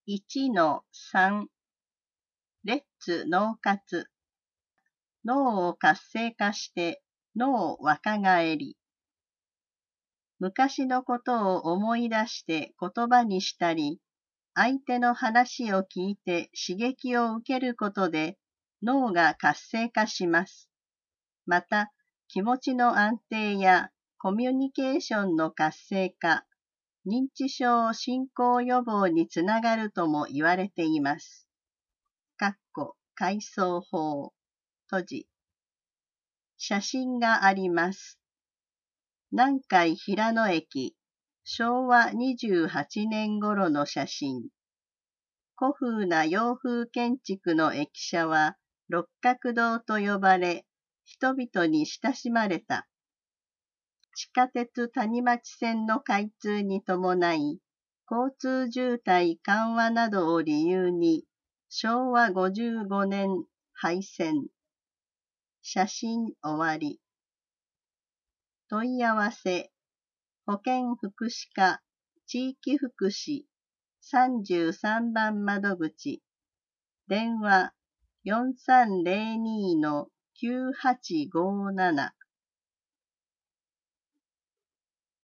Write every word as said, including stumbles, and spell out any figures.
いちのさん レッツ脳活。脳を活性化して脳若返り。昔のことを思い出して言葉にしたり、相手の話を聞いて刺激を受けることで脳が活性化します。また、気持ちの安定やコミュニケーションの活性化、認知症進行予防につながるとも言われています。かっこ回想法閉じ。写真があります。南海平野駅、しょうわにじゅうはちねん頃の写真。古風な洋風建築の駅舎は六角堂と呼ばれ、人々に親しまれた。地下鉄谷町線の開通に伴い、交通渋滞緩和などを理由に、しょうわごじゅうごねん廃線。写真終わり。問い合わせ、保健福祉課、地域福祉、さんじゅうさんばん窓口、電話 よんさんぜろにのきゅうはちごーなな